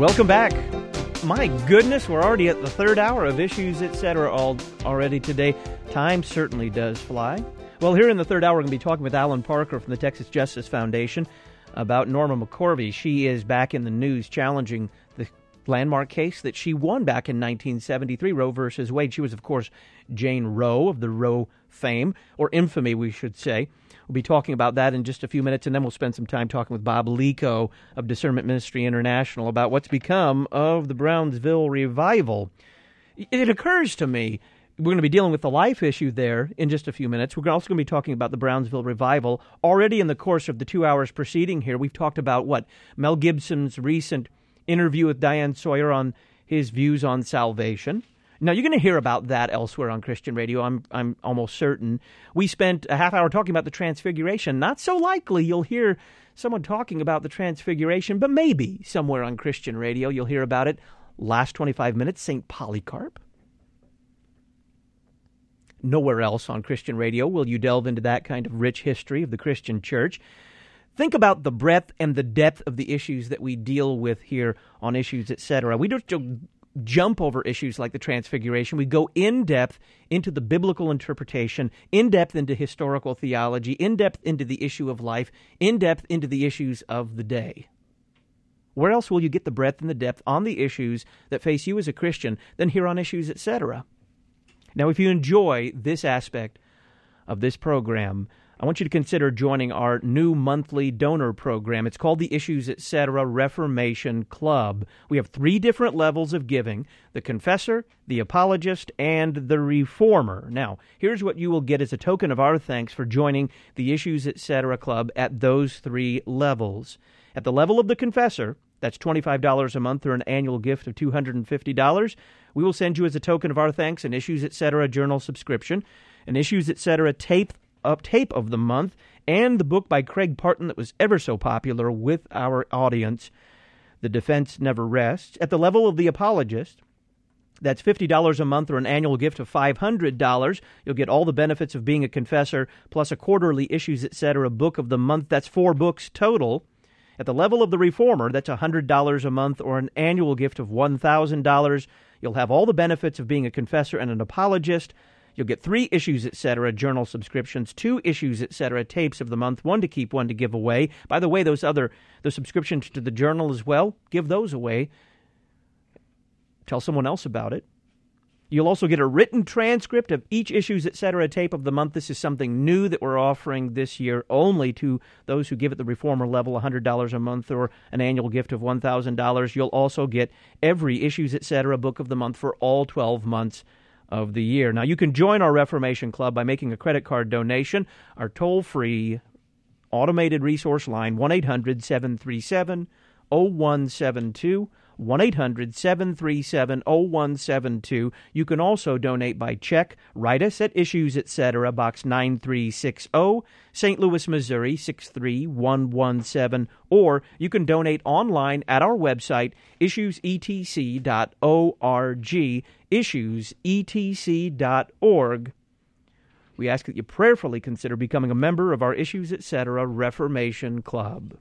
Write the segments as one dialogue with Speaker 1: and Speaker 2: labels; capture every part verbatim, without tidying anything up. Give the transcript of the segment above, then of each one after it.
Speaker 1: Welcome back. My goodness, we're already at the third hour of Issues, et cetera all already today. Time certainly does fly. Well, here in the third hour, we're going to be talking with Alan Parker from the Texas Justice Foundation about Norma McCorvey. She is back in the news challenging the landmark case that she won back in nineteen seventy-three, Roe versus Wade. She was, of course, Jane Roe of the Roe fame, or infamy, we should say. We'll be talking about that in just a few minutes, and then we'll spend some time talking with Bob Lico of Discernment Ministry International about what's become of the Brownsville revival. It occurs to me, we're going to be dealing with the life issue there in just a few minutes. We're also going to be talking about the Brownsville revival. Already in the course of the two hours preceding here, we've talked about what? Mel Gibson's recent interview with Diane Sawyer on his views on salvation. Now, you're going to hear about that elsewhere on Christian radio, I'm I'm almost certain. We spent a half hour talking about the Transfiguration. Not so likely you'll hear someone talking about the Transfiguration, but maybe somewhere on Christian radio you'll hear about it. Last twenty-five minutes, Saint Polycarp. Nowhere else on Christian radio will you delve into that kind of rich history of the Christian church. Think about the breadth and the depth of the issues that we deal with here on Issues, et cetera. We don't jump over issues like the Transfiguration. We go in-depth into the biblical interpretation, in-depth into historical theology, in-depth into the issue of life, in-depth into the issues of the day. Where else will you get the breadth and the depth on the issues that face you as a Christian than here on Issues, et cetera? Now, if you enjoy this aspect of this program, I want you to consider joining our new monthly donor program. It's called the Issues, et cetera Reformation Club. We have three different levels of giving: the confessor, the apologist, and the reformer. Now, here's what you will get as a token of our thanks for joining the Issues, et cetera Club at those three levels. At the level of the confessor, that's twenty-five dollars a month or an annual gift of two hundred fifty dollars. We will send you as a token of our thanks an Issues, et cetera journal subscription, an Issues, et cetera tape up tape of the month, and the book by Craig Parton that was ever so popular with our audience, The Defense Never Rests. At the level of the apologist, that's fifty dollars a month or an annual gift of five hundred dollars. You'll get all the benefits of being a confessor, plus a quarterly Issues, et cetera book of the month. That's four books total. At the level of the reformer, that's one hundred dollars a month or an annual gift of one thousand dollars. You'll have all the benefits of being a confessor and an apologist. You'll get three Issues, et cetera journal subscriptions, two Issues, et cetera tapes of the month, one to keep, one to give away. By the way, those other, the subscriptions to the journal as well, give those away. Tell someone else about it. You'll also get a written transcript of each Issues, et cetera tape of the month. This is something new that we're offering this year only to those who give at the reformer level, one hundred dollars a month or an annual gift of one thousand dollars. You'll also get every Issues, et cetera book of the month for all twelve months of the year. Now, you can join our Reformation Club by making a credit card donation. Our toll-free automated resource line, one eight hundred seven three seven oh one seven two, one eight hundred seven three seven oh one seven two. You can also donate by check. Write us at Issues, et cetera, Box nine three six zero, Saint Louis, Missouri, six three one one seven. Or you can donate online at our website, issues e t c dot org, issues e t c dot org. We ask that you prayerfully consider becoming a member of our Issues, et cetera Reformation Club.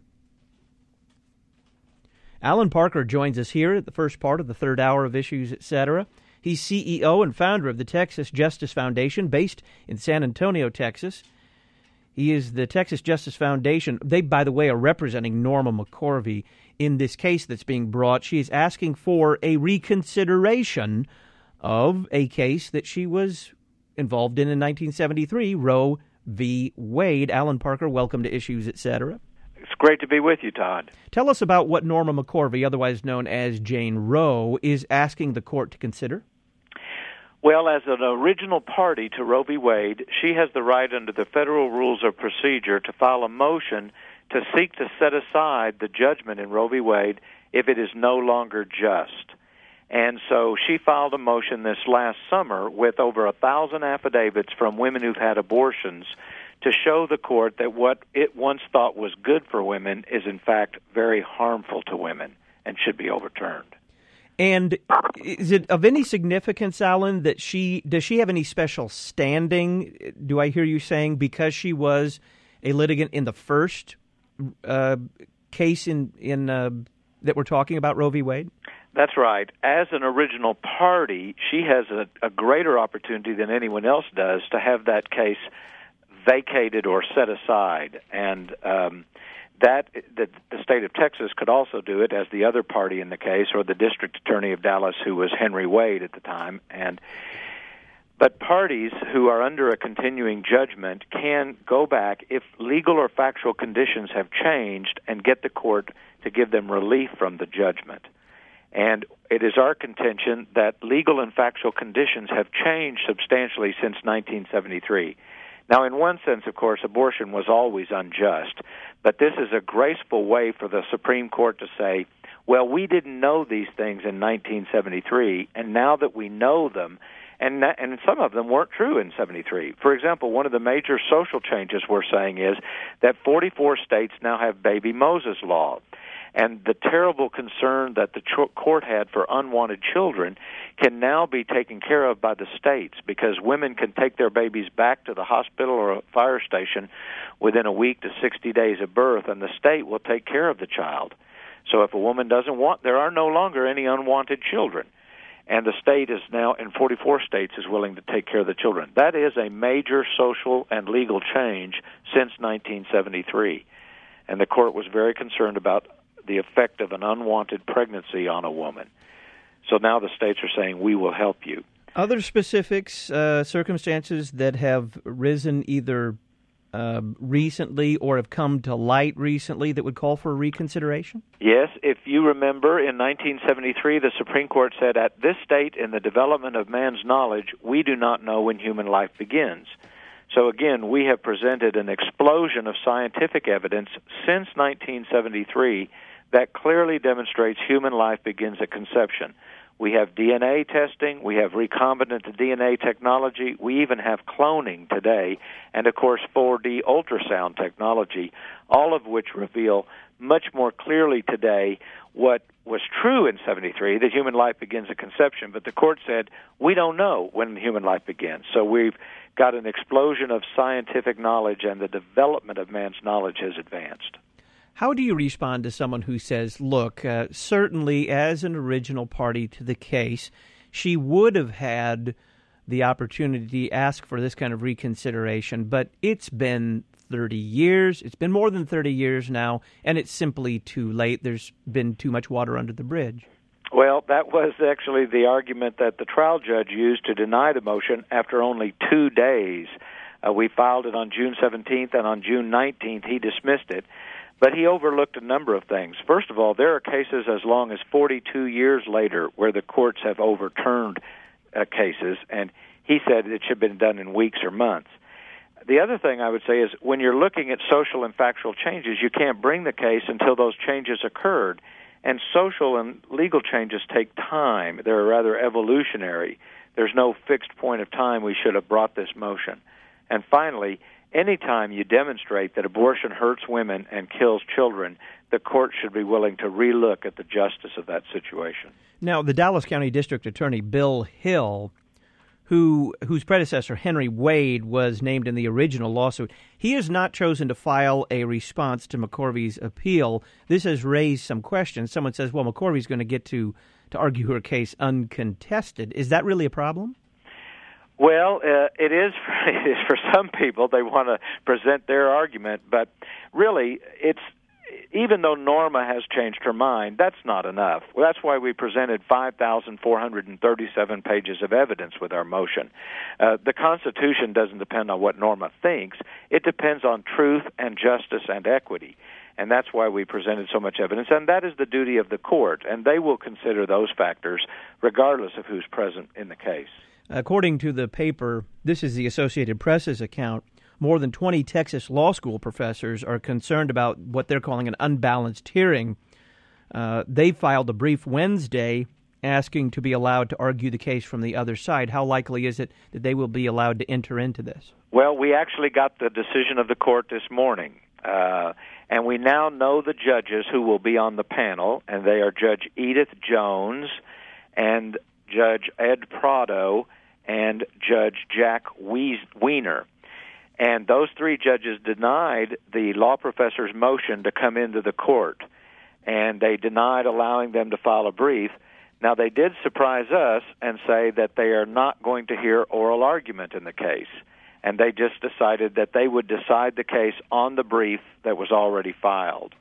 Speaker 1: Alan Parker joins us here at the first part of the third hour of Issues, et cetera. He's C E O and founder of the Texas Justice Foundation, based in San Antonio, Texas. He is the Texas Justice Foundation. They, by the way, are representing Norma McCorvey in this case that's being brought. She is asking for a reconsideration of a case that she was involved in in nineteen seventy-three, Roe v. Wade. Alan Parker, welcome to Issues, et cetera.
Speaker 2: It's great to be with you, Todd.
Speaker 1: Tell us about what Norma McCorvey, otherwise known as Jane Roe, is asking the court to consider.
Speaker 2: Well, as an original party to Roe v. Wade, she has the right under the federal rules of procedure to file a motion to seek to set aside the judgment in Roe v. Wade if it is no longer just. And so she filed a motion this last summer with over a thousand affidavits from women who've had abortions to show the court that what it once thought was good for women is in fact very harmful to women and should be overturned.
Speaker 1: And is it of any significance, Alan, that she, does she have any special standing, do I hear you saying, because she was a litigant in the first uh, case in, in uh, that we're talking about Roe v. Wade?
Speaker 2: That's right. As an original party, she has a, a greater opportunity than anyone else does to have that case vacated or set aside. And um, that the, the state of Texas could also do it as the other party in the case, or the district attorney of Dallas, who was Henry Wade at the time. And But parties who are under a continuing judgment can go back if legal or factual conditions have changed and get the court to give them relief from the judgment. And it is our contention that legal and factual conditions have changed substantially since nineteen seventy-three. Now, in one sense, of course, abortion was always unjust, but this is a graceful way for the Supreme Court to say, well, we didn't know these things in nineteen seventy-three, and now that we know them, and that, and some of them weren't true in seventy-three. For example, one of the major social changes we're saying is that forty-four states now have Baby Moses law. And the terrible concern that the ch- court had for unwanted children can now be taken care of by the states, because women can take their babies back to the hospital or a fire station within a week to sixty days of birth, and the state will take care of the child. So if a woman doesn't want, there are no longer any unwanted children. And the state is now, in forty-four states, is willing to take care of the children. That is a major social and legal change since nineteen seventy-three. And the court was very concerned about the effect of an unwanted pregnancy on a woman. So now the states are saying, we will help you.
Speaker 1: Other specifics, uh, circumstances that have risen either uh, recently or have come to light recently that would call for reconsideration?
Speaker 2: Yes. If you remember, in nineteen seventy-three, the Supreme Court said, at this state in the development of man's knowledge, we do not know when human life begins. So again, we have presented an explosion of scientific evidence since nineteen seventy-three that clearly demonstrates human life begins at conception. We have D N A testing, we have recombinant D N A technology, we even have cloning today, and of course four D ultrasound technology, all of which reveal much more clearly today what was true in seventy-three, that human life begins at conception, but the court said, we don't know when human life begins. So we've got an explosion of scientific knowledge, and the development of man's knowledge has advanced.
Speaker 1: How do you respond to someone who says, look, uh, certainly as an original party to the case, she would have had the opportunity to ask for this kind of reconsideration, but it's been thirty years, it's been more than thirty years now, and it's simply too late. There's been too much water under the bridge.
Speaker 2: Well, that was actually the argument that the trial judge used to deny the motion after only two days. Uh, we filed it on June seventeenth, and on June nineteenth he dismissed it. But he overlooked a number of things. First of all, there are cases as long as forty-two years later where the courts have overturned uh, cases, and he said it should have been done in weeks or months. The other thing I would say is when you're looking at social and factual changes, you can't bring the case until those changes occurred. And social and legal changes take time. They're rather evolutionary. There's no fixed point of time we should have brought this motion. And finally, anytime you demonstrate that abortion hurts women and kills children, the court should be willing to relook at the justice of that situation.
Speaker 1: Now, the Dallas County District Attorney, Bill Hill, who whose predecessor, Henry Wade, was named in the original lawsuit, he has not chosen to file a response to McCorvey's appeal. This has raised some questions. Someone says, well, McCorvey's going to get to, to argue her case uncontested. Is that really a problem?
Speaker 2: Well, uh, it is for, it is for some people. They want to present their argument, but really, it's even though Norma has changed her mind, that's not enough. Well, that's why we presented five thousand four hundred thirty-seven pages of evidence with our motion. Uh, the Constitution doesn't depend on what Norma thinks. It depends on truth and justice and equity. And that's why we presented so much evidence. And that is the duty of the court. And they will consider those factors regardless of who's present in the case.
Speaker 1: According to the paper, this is the Associated Press's account, more than twenty Texas law school professors are concerned about what they're calling an unbalanced hearing. Uh, they filed a brief Wednesday asking to be allowed to argue the case from the other side. How likely is it that they will be allowed to enter into this?
Speaker 2: Well, we actually got the decision of the court this morning, uh, and we now know the judges who will be on the panel, and they are Judge Edith Jones and Judge Ed Prado and Judge Jack Weiner. And those three judges denied the law professor's motion to come into the court. and they denied allowing them to file a brief. Now, they did surprise us and say that they are not going to hear oral argument in the case, and they just decided that they would decide the case on the brief that was already filed.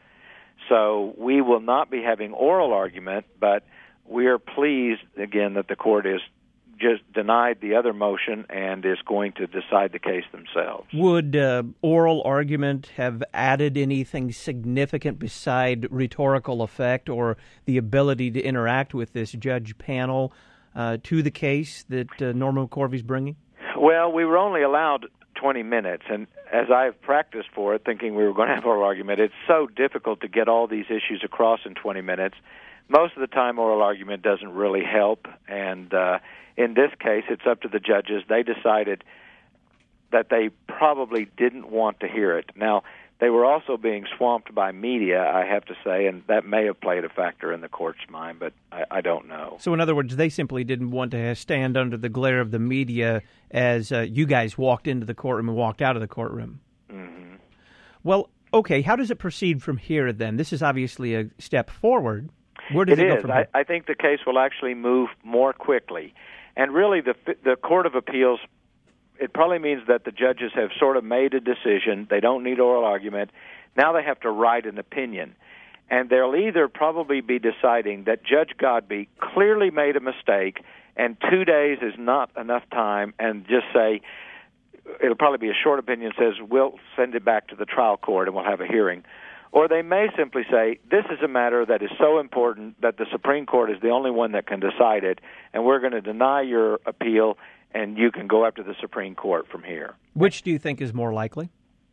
Speaker 2: So we will not be having oral argument, but we are pleased, again, that the court is just denied the other motion and is going to decide the case themselves.
Speaker 1: Would uh, oral argument have added anything significant beside rhetorical effect or the ability to interact with this judge panel uh, to the case that uh, Norman McCorvey is bringing?
Speaker 2: Well, we were only allowed twenty minutes, and as I've practiced for it, thinking we were going to have oral argument, it's so difficult to get all these issues across in twenty minutes. Most of the time, oral argument doesn't really help, and uh, in this case, it's up to the judges. They decided that they probably didn't want to hear it. Now, they were also being swamped by media, I have to say, and that may have played a factor in the court's mind, but I, I don't know.
Speaker 1: So, in other words, they simply didn't want to stand under the glare of the media as uh, you guys walked into the courtroom and walked out of the courtroom.
Speaker 2: Mm-hmm.
Speaker 1: Well, okay, how does it proceed from here then? This is obviously a step forward. Where does
Speaker 2: it,
Speaker 1: it go
Speaker 2: is.
Speaker 1: from here?
Speaker 2: I, I think the case will actually move more quickly. And really, the the Court of Appeals, it probably means that the judges have sort of made a decision. They don't need oral argument. Now they have to write an opinion. And they'll either probably be deciding that Judge Godbee clearly made a mistake and two days is not enough time, and just say, it'll probably be a short opinion, says, we'll send it back to the trial court and we'll have a hearing. Or they may simply say, this is a matter that is so important that the Supreme Court is the only one that can decide it, and we're going to deny your appeal, and you can go up to the Supreme Court from here.
Speaker 1: Which do you think is more likely?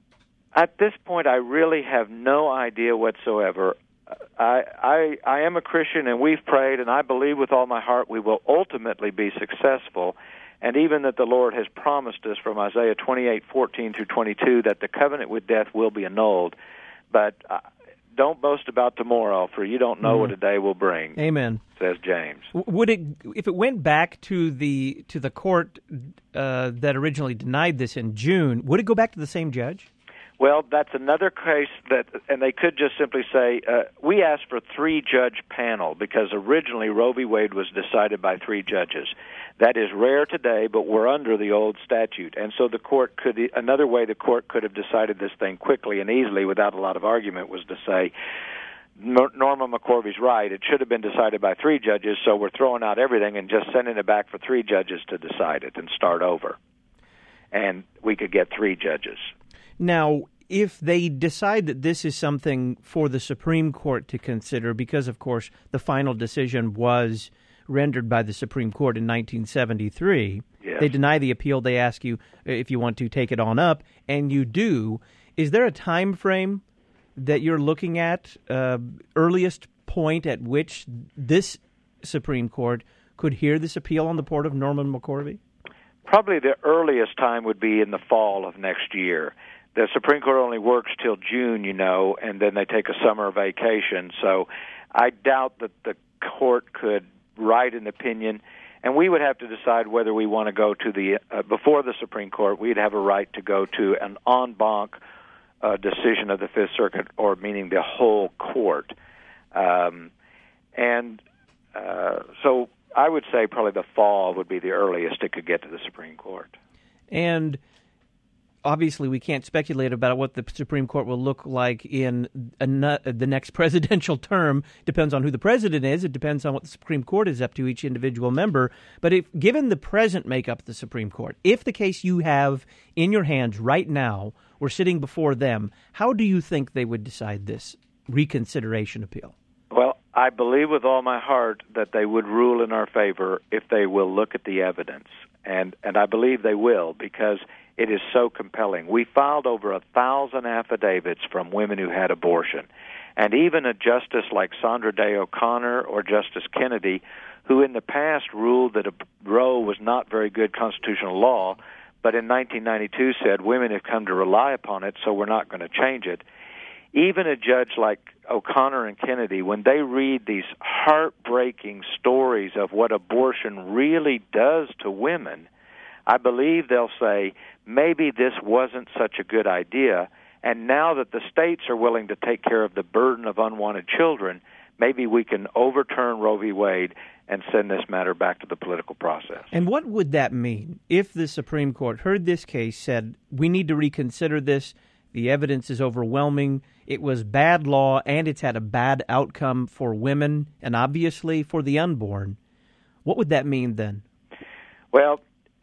Speaker 2: At this point, I really have no idea whatsoever. I, I, I am a Christian, and we've prayed, and I believe with all my heart we will ultimately be successful, and even that the Lord has promised us from Isaiah twenty-eight, fourteen through twenty-two, that the covenant with death will be annulled. But uh, don't boast about tomorrow, for you don't know mm-hmm. what a day will bring.
Speaker 1: Amen,
Speaker 2: says James.
Speaker 1: Would it, if it went back to the to the court uh, that originally denied this in June, would it go back to the same judge?
Speaker 2: Well, that's another case that, and they could just simply say, uh, we asked for three-judge panel because originally Roe v. Wade was decided by three judges. That is rare today, but we're under the old statute. And so the court could, another way the court could have decided this thing quickly and easily without a lot of argument was to say, Norma McCorvey's right, it should have been decided by three judges, so we're throwing out everything and just sending it back for three judges to decide it and start over. And we could get three judges.
Speaker 1: Now, if they decide that this is something for the Supreme Court to consider, because, of course, the final decision was rendered by the Supreme Court in nineteen seventy-three,
Speaker 2: yes.
Speaker 1: They deny the appeal, they ask you if you want to take it on up, and you do. Is there a time frame that you're looking at, uh, earliest point at which this Supreme Court could hear this appeal on the part of Norman McCorvey?
Speaker 2: Probably the earliest time would be in the fall of next year. The Supreme Court only works till June, you know, and then they take a summer vacation. So I doubt that the court could write an opinion, and we would have to decide whether we want to go to the, uh, before the Supreme Court, we'd have a right to go to an en banc uh, decision of the Fifth Circuit, or meaning the whole court. Um, and uh, so I would say probably the fall would be the earliest it could get to the Supreme Court.
Speaker 1: And obviously, we can't speculate about what the Supreme Court will look like in a, the next presidential term. Depends on who the president is. It depends on what the Supreme Court is up to, each individual member. But if, given the present makeup of the Supreme Court, if the case you have in your hands right now were sitting before them, how do you think they would decide this reconsideration appeal?
Speaker 2: Well, I believe with all my heart that they would rule in our favor if they will look at the evidence. And, and I believe they will, because it is so compelling. We filed over a thousand affidavits from women who had abortion. And even a justice like Sandra Day O'Connor or Justice Kennedy, who in the past ruled that a Roe was not very good constitutional law, but in nineteen ninety-two said women have come to rely upon it, so we're not going to change it. Even a judge like O'Connor and Kennedy, when they read these heartbreaking stories of what abortion really does to women, I believe they'll say, maybe this wasn't such a good idea, And now that the states are willing to take care of the burden of unwanted children, maybe we can overturn Roe v. Wade and send this matter back to the political process.
Speaker 1: And what would that mean if the Supreme Court heard this case, said, we need to reconsider this, the evidence is overwhelming, it was bad law, and it's had a bad outcome for women and obviously for the unborn? What would that mean then?
Speaker 2: Well,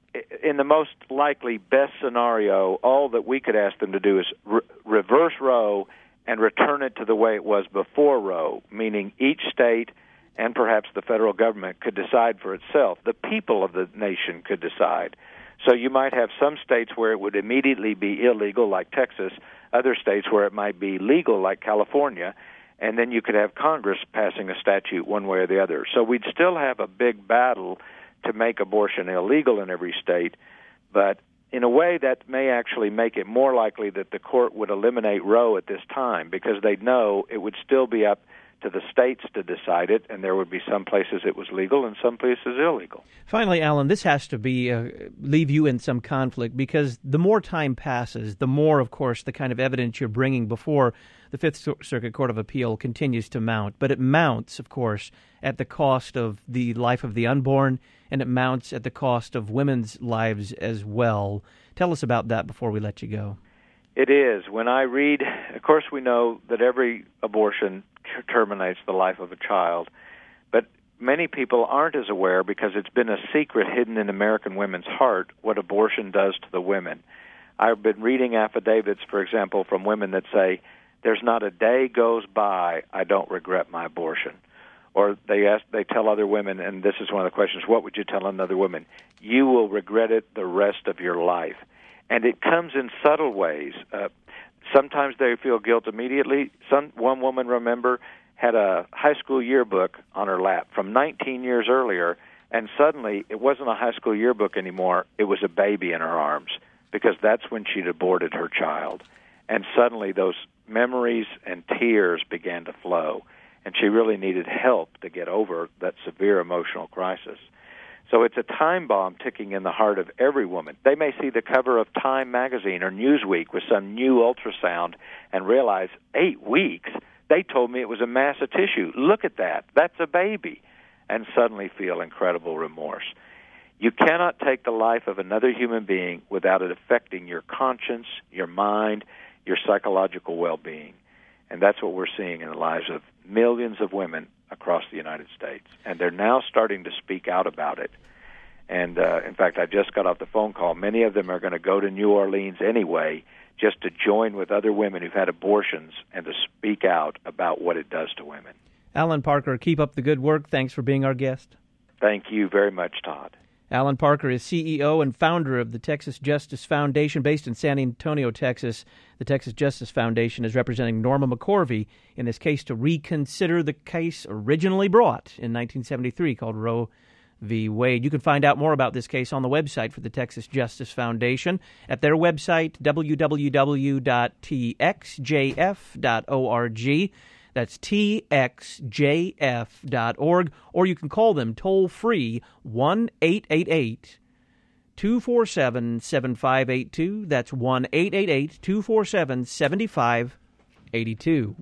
Speaker 2: in the most likely best scenario, all that we could ask them to do is re- reverse Roe and return it to the way it was before Roe, meaning each state and perhaps the federal government could decide for itself. The people of the nation could decide. So you might have some states where it would immediately be illegal, like Texas, other states where it might be legal, like California, and then you could have Congress passing a statute one way or the other. So we'd still have a big battle to make abortion illegal in every state, but in a way that may actually make it more likely that the court would eliminate Roe at this time, because they'd know it would still be up to the states to decide it, and there would be some places it was legal and some places illegal.
Speaker 1: Finally, Alan, this has to be uh, leave you in some conflict, because the more time passes, the more, of course, the kind of evidence you're bringing before the Fifth Circuit Court of Appeal continues to mount. But it mounts, of course, at the cost of the life of the unborn, and it mounts at the cost of women's lives as well. Tell us about that before we let you go.
Speaker 2: It is. When I read, of course we know that every abortion terminates the life of a child, but many people aren't as aware, because it's been a secret hidden in American women's heart, what abortion does to the women. I've been reading affidavits, for example, from women that say, there's not a day goes by I don't regret my abortion. Or they ask, they tell other women, and this is one of the questions, what would you tell another woman? You will regret it the rest of your life. And it comes in subtle ways. Uh, sometimes they feel guilt immediately. Some one woman, remember, had a high school yearbook on her lap from nineteen years earlier, and suddenly it wasn't a high school yearbook anymore. It was a baby in her arms, because that's when she'd aborted her child. And suddenly those memories and tears began to flow, and she really needed help to get over that severe emotional crisis. So it's a time bomb ticking in the heart of every woman. They may see the cover of Time magazine or Newsweek with some new ultrasound and realize, eight weeks? They told me it was a mass of tissue. Look at that. That's a baby. And suddenly feel incredible remorse. You cannot take the life of another human being without it affecting your conscience, your mind, your psychological well-being. And that's what we're seeing in the lives of millions of women across the United States. And they're now starting to speak out about it. And, uh, in fact, I just got off the phone call. Many of them are going to go to New Orleans anyway, just to join with other women who've had abortions and to speak out about what it does to women.
Speaker 1: Alan Parker, keep up the good work. Thanks for being our guest.
Speaker 2: Thank you very much, Todd.
Speaker 1: Alan Parker is C E O and founder of the Texas Justice Foundation, based in San Antonio, Texas. The Texas Justice Foundation is representing Norma McCorvey in this case to reconsider the case originally brought in nineteen seventy-three called Roe v. Wade. You can find out more about this case on the website for the Texas Justice Foundation at their website, w w w dot t x j f dot org. That's t x j f dot org, or you can call them toll-free, one eight eight eight, two four seven, seven five eight two. That's one eight eight eight, two four seven, seven five eight two.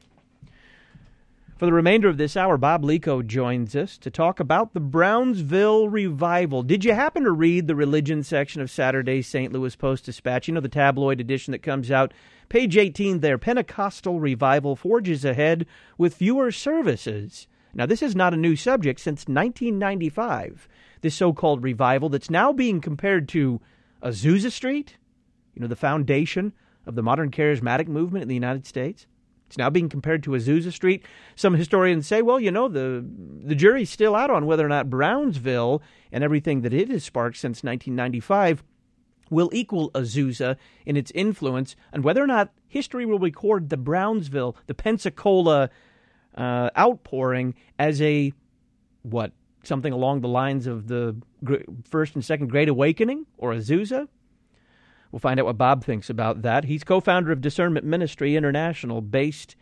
Speaker 1: For the remainder of this hour, Bob Lico joins us to talk about the Brownsville Revival. Did you happen to read the religion section of Saturday's Saint Louis Post-Dispatch? You know, the tabloid edition that comes out. Page eighteen there, Pentecostal Revival forges ahead with fewer services. Now, this is not a new subject since nineteen ninety-five, this so-called revival that's now being compared to Azusa Street, you know, the foundation of the modern charismatic movement in the United States. It's now being compared to Azusa Street. Some historians say, well, you know, the the jury's still out on whether or not Brownsville and everything that it has sparked since nineteen ninety-five will equal Azusa in its influence, and whether or not history will record the Brownsville, the Pensacola uh, outpouring as a, what, something along the lines of the First and Second Great Awakening, or Azusa? We'll find out what Bob thinks about that. He's co-founder of Discernment Ministry International, based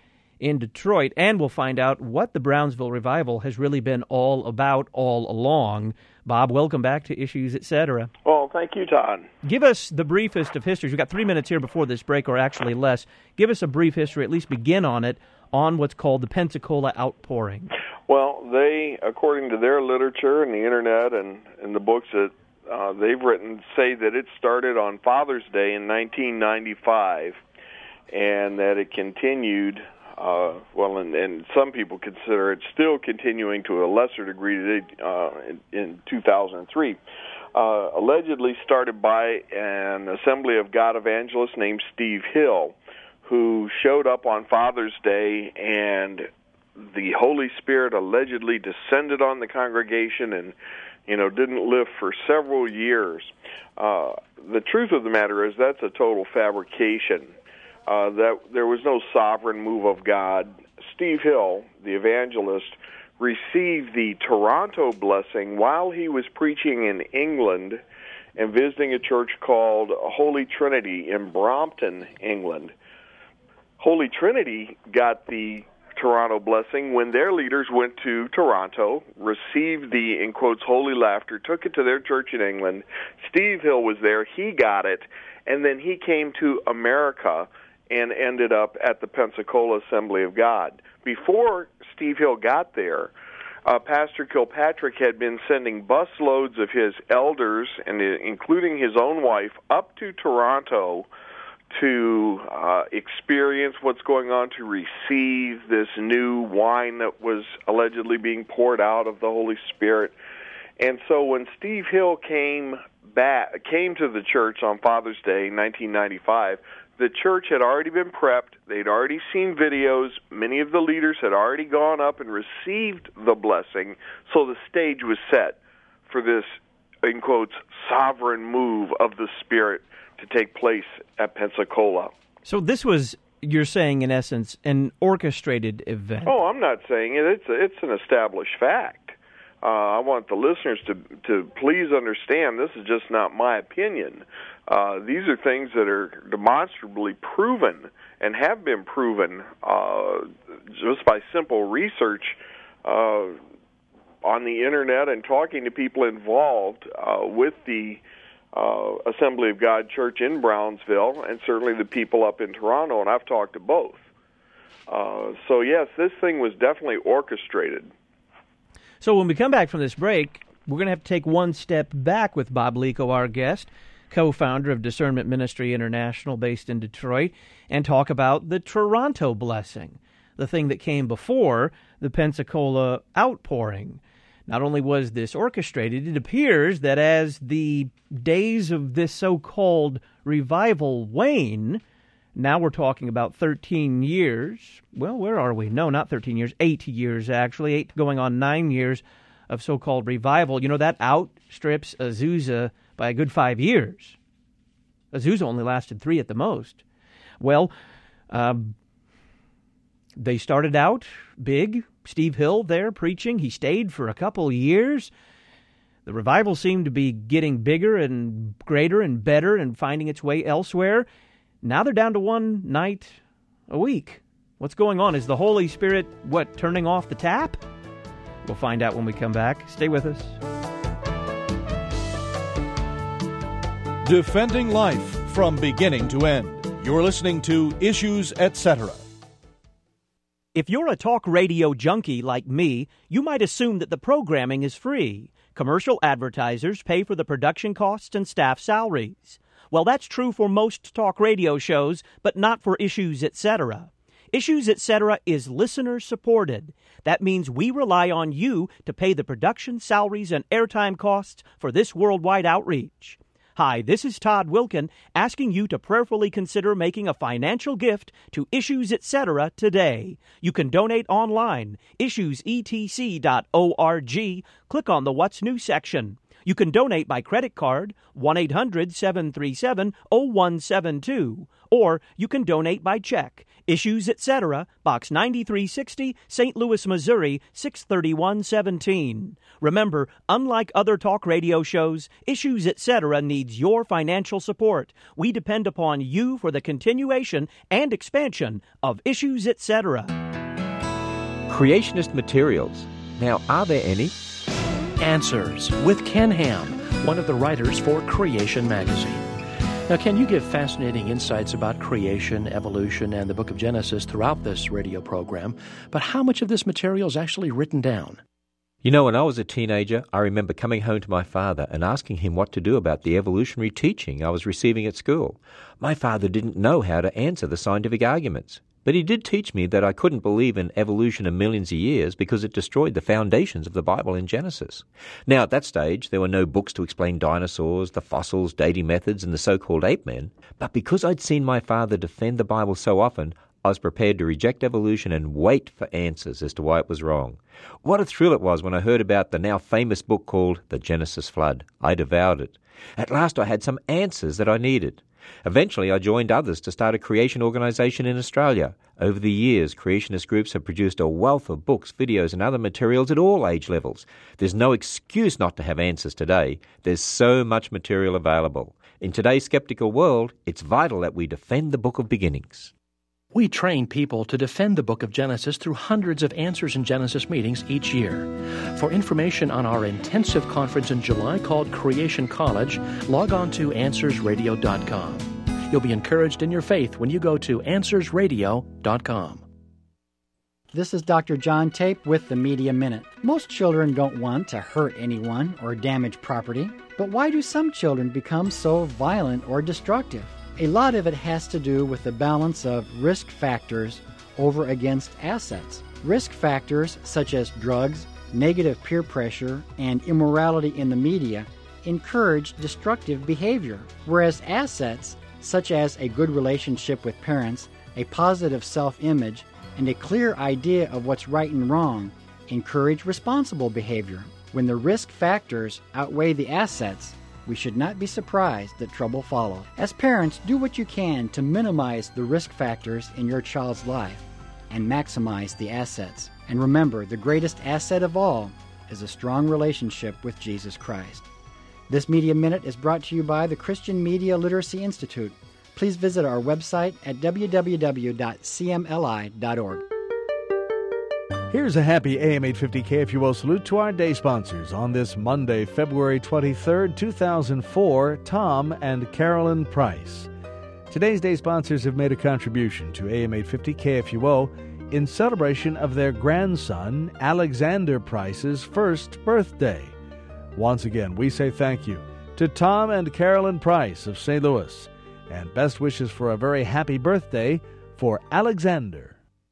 Speaker 1: in Detroit, and we'll find out what the Brownsville Revival has really been all about all along. Bob, welcome back to Issues, et cetera.
Speaker 3: Well, thank you, Todd.
Speaker 1: Give us the briefest of histories. We've got three minutes here before this break, or actually less. Give us a brief history, at least begin on it, on what's called the Pensacola Outpouring.
Speaker 3: Well, they, according to their literature and the Internet and, and the books that uh, they've written, say that it started on Father's Day in nineteen ninety-five, and that it continued, uh, well, and, and some people consider it still continuing to a lesser degree today, uh, in, in two thousand three. Uh, allegedly started by an Assembly of God evangelist named Steve Hill, who showed up on Father's Day, and the Holy Spirit allegedly descended on the congregation and, you know, didn't lift for several years. Uh, the truth of the matter is that's a total fabrication. Uh, that there was no sovereign move of God. Steve Hill, the evangelist, received the Toronto blessing while he was preaching in England and visiting a church called Holy Trinity in Brompton, England. Holy Trinity got the Toronto blessing when their leaders went to Toronto, received the, in quotes, holy laughter, took it to their church in England. Steve Hill was there. He got it. And then he came to America and ended up at the Pensacola Assembly of God. Before Steve Hill got there, uh, Pastor Kilpatrick had been sending busloads of his elders, and uh, including his own wife, up to Toronto to uh, experience what's going on, to receive this new wine that was allegedly being poured out of the Holy Spirit. And so when Steve Hill came back, came to the church on Father's Day, nineteen ninety-five, the church had already been prepped. They'd already seen videos. Many of the leaders had already gone up and received the blessing. So the stage was set for this, in quotes, sovereign move of the Spirit to take place at Pensacola.
Speaker 1: So this was, you're saying, in essence, an orchestrated event.
Speaker 3: Oh, I'm not saying it. It's, a, it's an established fact. Uh, I want the listeners to to please understand this is just not my opinion. Uh, these are things that are demonstrably proven and have been proven uh, just by simple research uh, on the Internet and talking to people involved uh, with the uh, Assembly of God Church in Brownsville, and certainly the people up in Toronto, and I've talked to both. Uh, so, yes, this thing was definitely orchestrated.
Speaker 1: So when we come back from this break, we're going to have to take one step back with Bob Lico, our guest, co-founder of Discernment Ministry International based in Detroit, and talk about the Toronto blessing, the thing that came before the Pensacola outpouring. Not only was this orchestrated, it appears that as the days of this so-called revival wane, now we're talking about thirteen years. Well, where are we? No, not thirteen years, eight years actually, eight going on nine years of so-called revival. You know, that outstrips Azusa by a good five years. Azusa only lasted three at the most. Well, um, they started out big. Steve Hill there preaching. He stayed for a couple years. The revival seemed to be getting bigger and greater and better and finding its way elsewhere. Now they're down to one night a week. What's going on? Is the Holy Spirit, what, turning off the tap? We'll find out when we come back. Stay with us.
Speaker 4: Defending life from beginning to end. You're listening to Issues, et cetera.
Speaker 1: If you're a talk radio junkie like me, you might assume that the programming is free. Commercial advertisers pay for the production costs and staff salaries. Well, that's true for most talk radio shows, but not for Issues, et cetera. Issues, et cetera is listener-supported. That means we rely on you to pay the production, salaries, and airtime costs for this worldwide outreach. Hi, this is Todd Wilkin, asking you to prayerfully consider making a financial gift to Issues, et cetera today. You can donate online, issues e t c dot org. Click on the What's New section. You can donate by credit card, one eight hundred seven three seven oh one seven two, or you can donate by check, Issues, et cetera, Box ninety-three sixty, Saint Louis, Missouri, six thirty-one seventeen. Remember, unlike other talk radio shows, Issues, et cetera needs your financial support. We depend upon you for the continuation and expansion of Issues, et cetera.
Speaker 5: Creationist materials. Now, are there any?
Speaker 6: Answers with Ken Ham, one of the writers for Creation Magazine. Now, Ken, you give fascinating insights about creation, evolution, and the book of Genesis throughout this radio program, but how much of this material is actually written down?
Speaker 5: You know, when I was a teenager, I remember coming home to my father and asking him what to do about the evolutionary teaching I was receiving at school. My father didn't know how to answer the scientific arguments, but he did teach me that I couldn't believe in evolution of millions of years because it destroyed the foundations of the Bible in Genesis. Now, at that stage, there were no books to explain dinosaurs, the fossils, dating methods, and the so-called ape men. But because I'd seen my father defend the Bible so often, I was prepared to reject evolution and wait for answers as to why it was wrong. What a thrill it was when I heard about the now famous book called The Genesis Flood. I devoured it. At last I had some answers that I needed. Eventually, I joined others to start a creation organization in Australia. Over the years, creationist groups have produced a wealth of books, videos, and other materials at all age levels. There's no excuse not to have answers today. There's so much material available. In today's skeptical world, it's vital that we defend the Book of Beginnings.
Speaker 6: We train people to defend the book of Genesis through hundreds of Answers in Genesis meetings each year. For information on our intensive conference in July called Creation College, log on to answers radio dot com. You'll be encouraged in your faith when you go to answers radio dot com.
Speaker 7: This is Doctor John Tape with the Media Minute. Most children don't want to hurt anyone or damage property, but why do some children become so violent or destructive? A lot of it has to do with the balance of risk factors over against assets. Risk factors such as drugs, negative peer pressure, and immorality in the media encourage destructive behavior, whereas assets such as a good relationship with parents, a positive self-image, and a clear idea of what's right and wrong encourage responsible behavior. When the risk factors outweigh the assets, we should not be surprised that trouble follows. As parents, do what you can to minimize the risk factors in your child's life and maximize the assets. And remember, the greatest asset of all is a strong relationship with Jesus Christ. This Media Minute is brought to you by the Christian Media Literacy Institute. Please visit our website at w w w dot c m l i dot org.
Speaker 4: Here's a happy A M eight fifty K F U O salute to our day sponsors on this Monday, February twenty-third, two thousand four, Tom and Carolyn Price. Today's day sponsors have made a contribution to A M eight fifty K F U O in celebration of their grandson, Alexander Price's first birthday. Once again, we say thank you to Tom and Carolyn Price of Saint Louis, and best wishes for a very happy birthday for Alexander.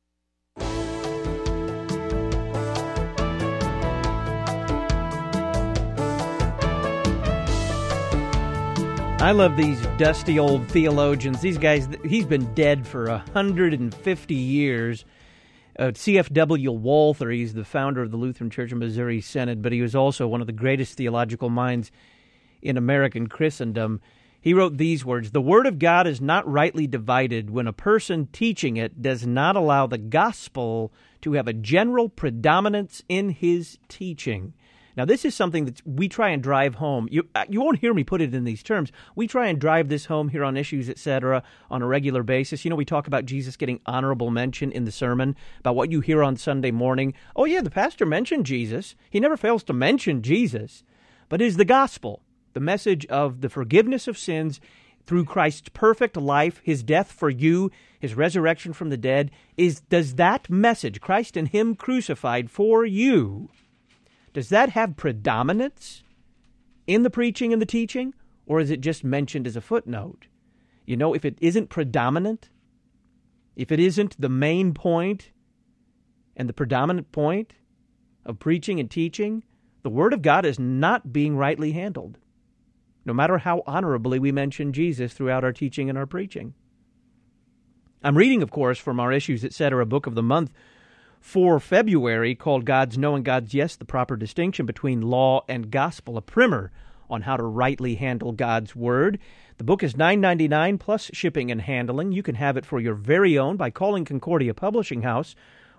Speaker 1: I love these dusty old theologians. These guys, he's been dead for one hundred fifty years. Uh, C F W Walther, he's the founder of the Lutheran Church of Missouri Synod, but he was also one of the greatest theological minds in American Christendom. He wrote these words: "The Word of God is not rightly divided when a person teaching it does not allow the gospel to have a general predominance in his teaching." Now, this is something that we try and drive home. You you won't hear me put it in these terms. We try and drive this home here on Issues, et cetera, on a regular basis. You know, we talk about Jesus getting honorable mention in the sermon, about what you hear on Sunday morning. Oh, yeah, the pastor mentioned Jesus. He never fails to mention Jesus. But is the gospel, the message of the forgiveness of sins through Christ's perfect life, his death for you, his resurrection from the dead, is does that message, Christ and him crucified for you, does that have predominance in the preaching and the teaching, or is it just mentioned as a footnote? You know, if it isn't predominant, if it isn't the main point and the predominant point of preaching and teaching, the Word of God is not being rightly handled, no matter how honorably we mention Jesus throughout our teaching and our preaching. I'm reading, of course, from our Issues, et cetera, book of the month for February called God's No and God's Yes, the Proper Distinction Between Law and Gospel, a primer on how to rightly handle God's Word. The book is nine dollars and ninety-nine cents plus shipping and handling. You can have it for your very own by calling Concordia Publishing House,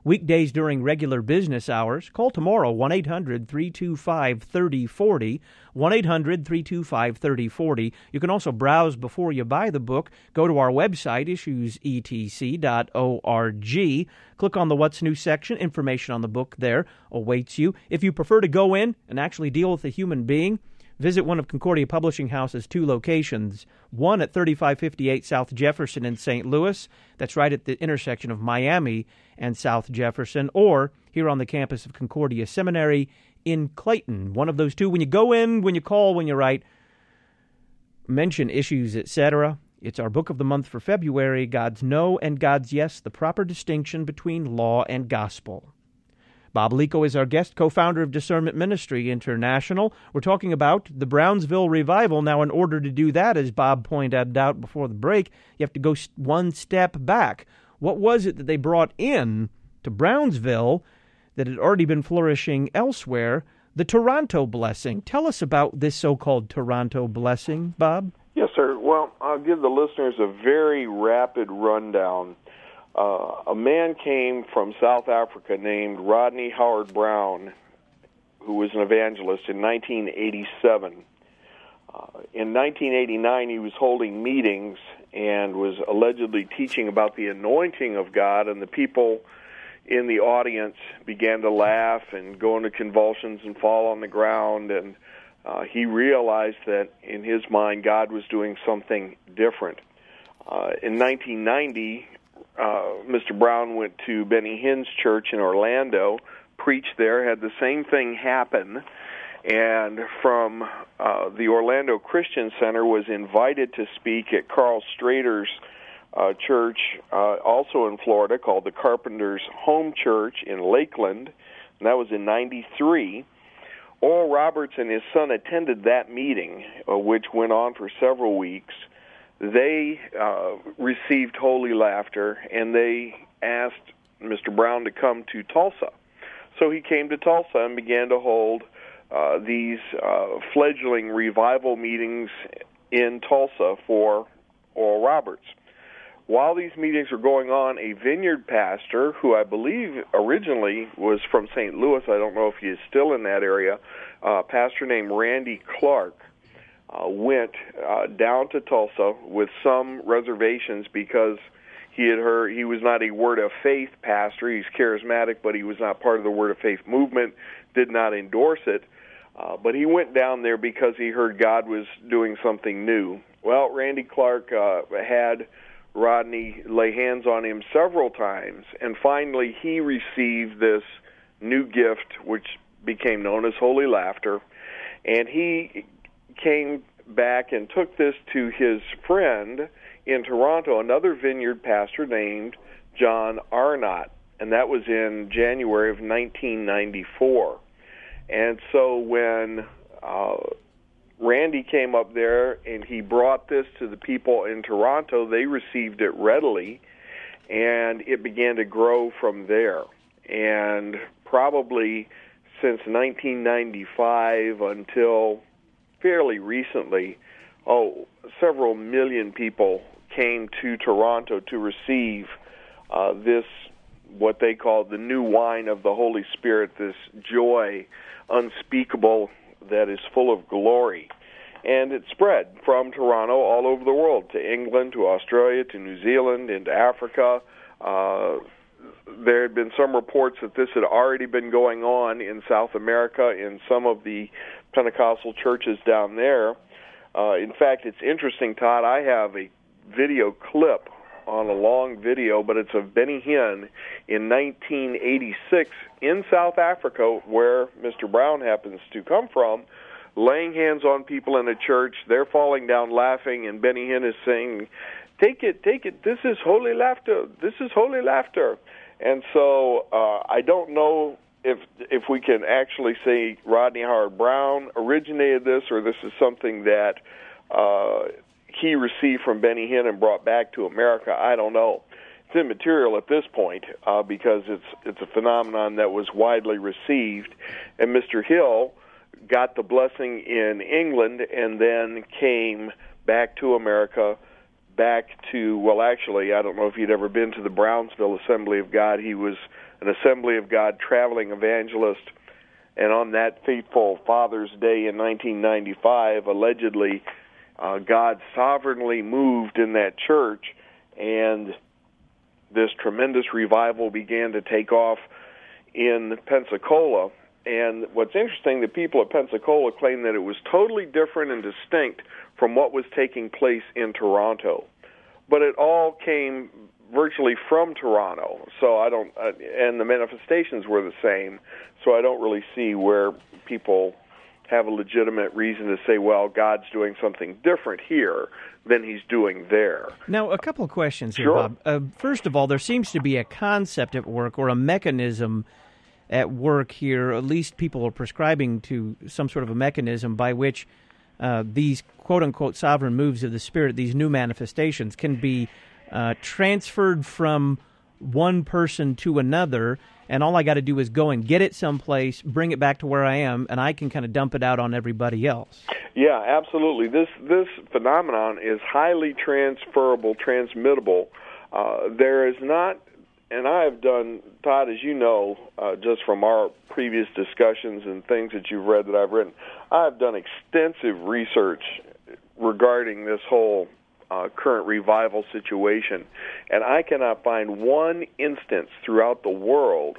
Speaker 1: weekdays during regular business hours. Call tomorrow, one eight hundred, three two five, three oh four oh, one eight hundred, three two five, three oh four oh. You can also browse before you buy the book. Go to our website, issues e t c dot org. Click on the What's New section. Information on the book there awaits you. If you prefer to go in and actually deal with a human being, visit one of Concordia Publishing House's two locations, one at thirty-five fifty-eight South Jefferson in Saint Louis, that's right at the intersection of Miami and South Jefferson, or here on the campus of Concordia Seminary in Clayton. One of those two. When you go in, when you call, when you write, mention issues, et cetera. It's our book of the month for February, God's No and God's Yes, the proper distinction between law and gospel. Bob Lico is our guest, co-founder of Discernment Ministry International. We're talking about the Brownsville revival. Now, in order to do that, as Bob pointed out before the break, you have to go one step back. What was it that they brought in to Brownsville that had already been flourishing elsewhere? The Toronto blessing. Tell us about this so-called Toronto blessing, Bob.
Speaker 3: Yes, sir. Well, I'll give the listeners a very rapid rundown. Uh, a man came from South Africa named Rodney Howard-Browne, who was an evangelist, in nineteen eighty-seven. Uh, in nineteen eighty-nine, he was holding meetings and was allegedly teaching about the anointing of God, and the people in the audience began to laugh and go into convulsions and fall on the ground, and uh, he realized that in his mind God was doing something different. Uh, in nineteen ninety, uh, Mister Brown went to Benny Hinn's church in Orlando, preached there, had the same thing happen, and from uh, the Orlando Christian Center was invited to speak at Carl Strader's uh, church, uh, also in Florida, called the Carpenter's Home Church in Lakeland, and that was in ninety-three. Oral Roberts and his son attended that meeting, uh, which went on for several weeks. They uh, received holy laughter, and they asked Mister Brown to come to Tulsa. So he came to Tulsa and began to hold uh, these uh, fledgling revival meetings in Tulsa for Oral Roberts. While these meetings were going on, a vineyard pastor, who I believe originally was from Saint Louis, I don't know if he is still in that area, uh, a pastor named Randy Clark, uh, went uh, down to Tulsa with some reservations because he had heard he was not a Word of Faith pastor. He's charismatic, but he was not part of the Word of Faith movement, did not endorse it. Uh, but he went down there because he heard God was doing something new. Well, Randy Clark uh, had Rodney lay hands on him several times, and finally he received this new gift, which became known as holy laughter, and he came back and took this to his friend in Toronto, another vineyard pastor named John Arnott, and that was in January of nineteen ninety-four. And so when uh, Randy came up there and he brought this to the people in Toronto, they received it readily, and it began to grow from there. And probably since nineteen ninety-five until fairly recently, oh, several million people came to Toronto to receive uh, this, what they call the new wine of the Holy Spirit, this joy unspeakable that is full of glory. And it spread from Toronto all over the world, to England, to Australia, to New Zealand, into Africa. Uh, there had been some reports that this had already been going on in South America in some of the Pentecostal churches down there. Uh, in fact, it's interesting, Todd, I have a video clip on a long video, but it's of Benny Hinn in nineteen eighty-six in South Africa, where Mister Brown happens to come from, laying hands on people in a church. They're falling down laughing, and Benny Hinn is saying, take it, take it, this is holy laughter, this is holy laughter. And so uh, I don't know if if we can actually say Rodney Howard-Browne originated this, or this is something that uh, he received from Benny Hinn and brought back to America. I don't know. It's immaterial at this point uh, because it's it's a phenomenon that was widely received. And Mister Hill got the blessing in England and then came back to America, back to, well, actually, I don't know if he'd ever been to the Brownsville Assembly of God. He was an Assembly of God traveling evangelist. And on that fateful Father's Day in nineteen ninety-five, allegedly, uh, God sovereignly moved in that church, and this tremendous revival began to take off in Pensacola. And what's interesting, the people at Pensacola claim that it was totally different and distinct from what was taking place in Toronto. But it all came virtually from Toronto, so I don't, uh, and the manifestations were the same, so I don't really see where people have a legitimate reason to say, well, God's doing something different here than he's doing there.
Speaker 1: Now, a couple of questions here,
Speaker 3: Sure.
Speaker 1: Bob. Uh, first of all, there seems to be a concept at work or a mechanism at work here, at least people are prescribing to some sort of a mechanism by which uh, these quote-unquote sovereign moves of the Spirit, these new manifestations, can be uh, transferred from one person to another, and all I got to do is go and get it someplace, bring it back to where I am, and I can kind of dump it out on everybody else.
Speaker 3: Yeah, absolutely. This this phenomenon is highly transferable, transmittable. Uh, there is not, and I have done, Todd, as you know, uh, just from our previous discussions and things that you've read that I've written, I've done extensive research regarding this whole uh, current revival situation, and I cannot find one instance throughout the world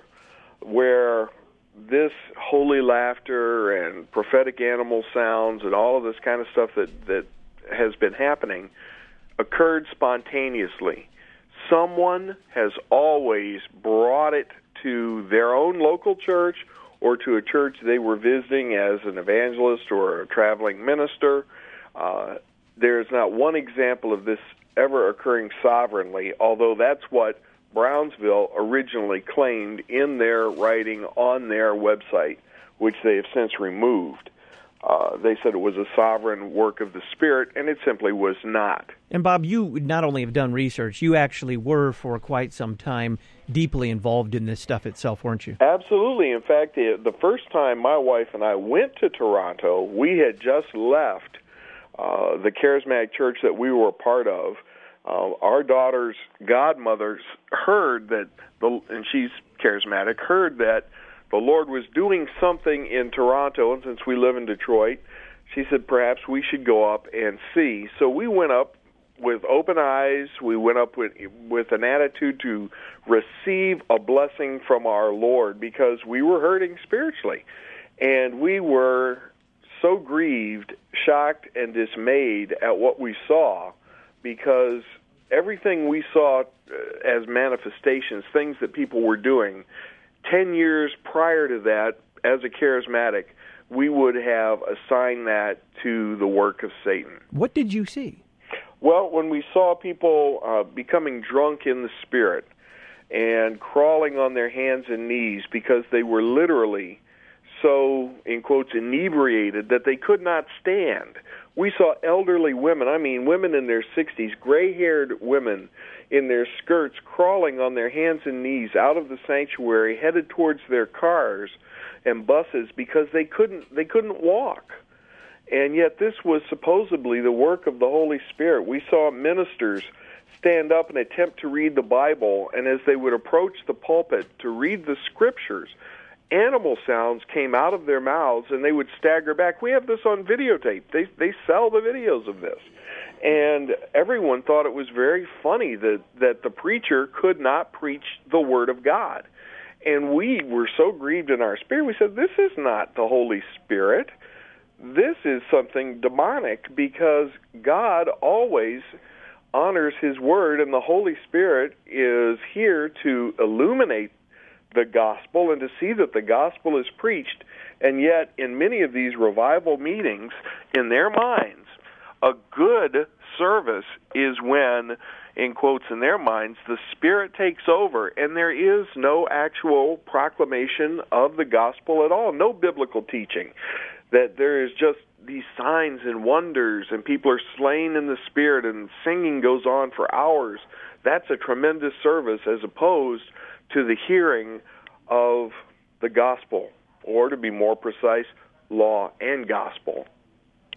Speaker 3: where this holy laughter and prophetic animal sounds and all of this kind of stuff that, that has been happening occurred spontaneously. Someone has always brought it to their own local church or to a church they were visiting as an evangelist or a traveling minister. Uh, there's not one example of this ever occurring sovereignly, although that's what Brownsville originally claimed in their writing on their website, which they have since removed. Uh, they said it was a sovereign work of the Spirit, and it simply was not.
Speaker 1: And Bob, you not only have done research, you actually were for quite some time deeply involved in this stuff itself, weren't you?
Speaker 3: Absolutely. In fact, the, the first time my wife and I went to Toronto, we had just left uh, the charismatic church that we were a part of. Uh, our daughter's godmother heard that, the, and she's charismatic, heard that the Lord was doing something in Toronto, and since we live in Detroit, she said perhaps we should go up and see. So we went up with open eyes. We went up with with an attitude to receive a blessing from our Lord because we were hurting spiritually. And we were so grieved, shocked, and dismayed at what we saw because everything we saw as manifestations, things that people were doing, ten years prior to that, as a charismatic, we would have assigned that to the work of Satan.
Speaker 1: What did you see?
Speaker 3: Well, when we saw people uh, becoming drunk in the Spirit and crawling on their hands and knees because they were literally so, in quotes, inebriated that they could not stand. We saw elderly women, I mean women in their sixties, gray-haired women in their skirts crawling on their hands and knees out of the sanctuary headed towards their cars and buses because they couldn't they couldn't walk. And yet this was supposedly the work of the Holy Spirit. We saw ministers stand up and attempt to read the Bible, and as they would approach the pulpit to read the Scriptures, animal sounds came out of their mouths, and they would stagger back. We have this on videotape. They they sell the videos of this. And everyone thought it was very funny that, that the preacher could not preach the Word of God. And we were so grieved in our spirit, we said, this is not the Holy Spirit. This is something demonic because God always honors His Word, and the Holy Spirit is here to illuminate the gospel and to see that the gospel is preached. And yet, in many of these revival meetings, in their minds, a good service is when, in quotes in their minds, the Spirit takes over, and there is no actual proclamation of the gospel at all, no biblical teaching, that there is just these signs and wonders, and people are slain in the Spirit, and singing goes on for hours. That's a tremendous service as opposed to the hearing of the gospel, or to be more precise, law and gospel.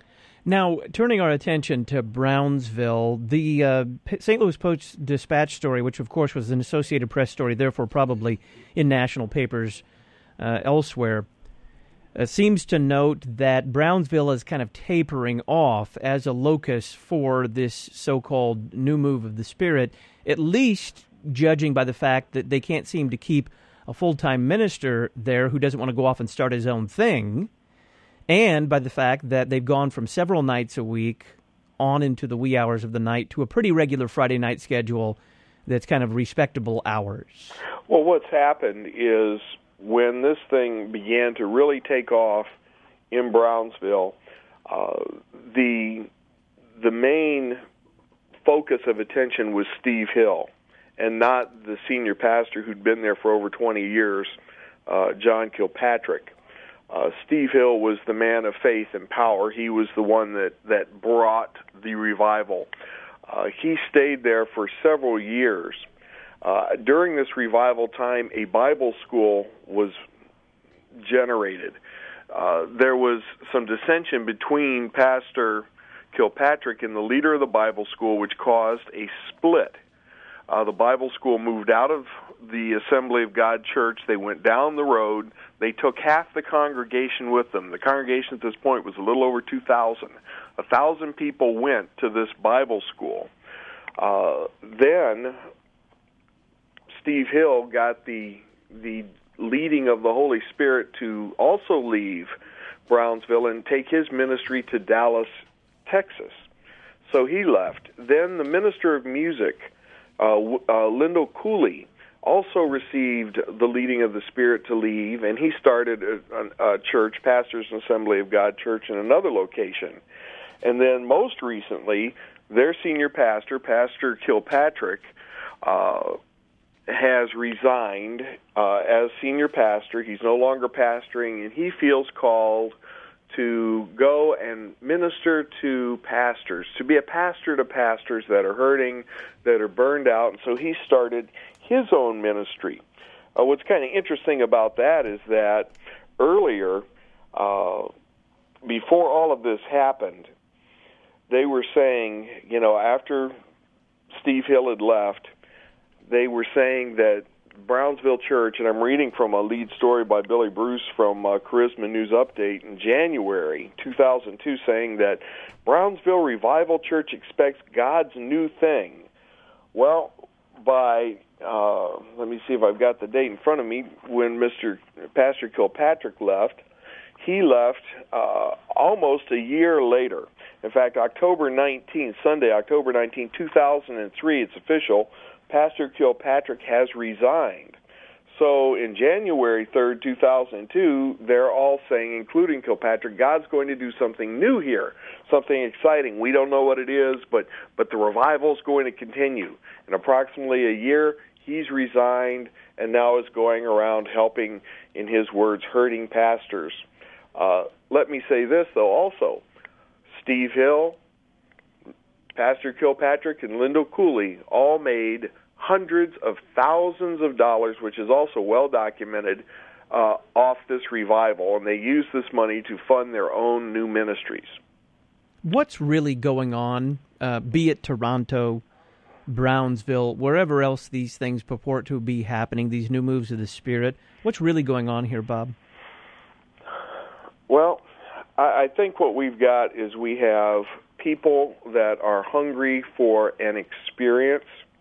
Speaker 1: Now, turning our attention to Brownsville, the uh, Saint Louis Post-Dispatch story, which of course was an Associated Press story, therefore probably in national papers uh, elsewhere, uh, seems to note that Brownsville is kind of tapering off as a locus for this so-called new move of the Spirit, at least judging by the fact that they can't seem to keep a full-time minister there who doesn't want to go off and start his own thing, and by the fact that they've gone from several nights a week on into the wee hours of the night to a pretty regular Friday night schedule that's kind of respectable hours.
Speaker 3: Well, what's happened is when this thing began to really take off in Brownsville, uh, the the main focus of attention was Steve Hill, and not the senior pastor who'd been there for over twenty years, uh, John Kilpatrick. Uh, Steve Hill was the man of faith and power. He was the one that, that brought the revival. Uh, he stayed there for several years. Uh, during this revival time, a Bible school was generated. Uh, there was some dissension between Pastor Kilpatrick and the leader of the Bible school, which caused a split. Uh, the Bible school moved out of the Assembly of God Church. They went down the road. They took half the congregation with them. The congregation at this point was a little over two thousand. A thousand people went to this Bible school. Uh, then Steve Hill got the the leading of the Holy Spirit to also leave Brownsville and take his ministry to Dallas, Texas. So he left. Then the minister of music, uh, uh, Lyndall Cooley, also received the leading of the Spirit to leave, and he started a, a church, Pastors and Assembly of God Church, in another location. And then most recently, their senior pastor, Pastor Kilpatrick, uh, has resigned uh, as senior pastor. He's no longer pastoring, and he feels called to go and minister to pastors, to be a pastor to pastors that are hurting, that are burned out, and so he started his own ministry. Uh, what's kind of interesting about that is that earlier, uh, before all of this happened, they were saying, you know, after Steve Hill had left, they were saying that Brownsville Church, and I'm reading from a lead story by Billy Bruce from uh, Charisma News Update in January two thousand two, saying that Brownsville Revival Church expects God's new thing. Well, by, uh, let me see if I've got the date in front of me, when Mister Pastor Kilpatrick left, he left uh, almost a year later. In fact, October nineteenth, Sunday, October nineteenth, two thousand three, it's official, Pastor Kilpatrick has resigned. So in January third, two thousand two, they're all saying, including Kilpatrick, God's going to do something new here, something exciting. We don't know what it is, but, but the revival's going to continue. In approximately a year, he's resigned and now is going around helping, in his words, hurting pastors. Uh, let me say this, though, also. Steve Hill, Pastor Kilpatrick, and Lyndall Cooley all made hundreds of thousands of dollars, which is also well documented, uh, off this revival, and they used this money to fund their own new ministries.
Speaker 1: What's really going on, uh, be it Toronto, Brownsville, wherever else these things purport to be happening, these new moves of the Spirit? What's really going on here, Bob?
Speaker 3: Well, I, I think what we've got is we have people that are hungry for an experience,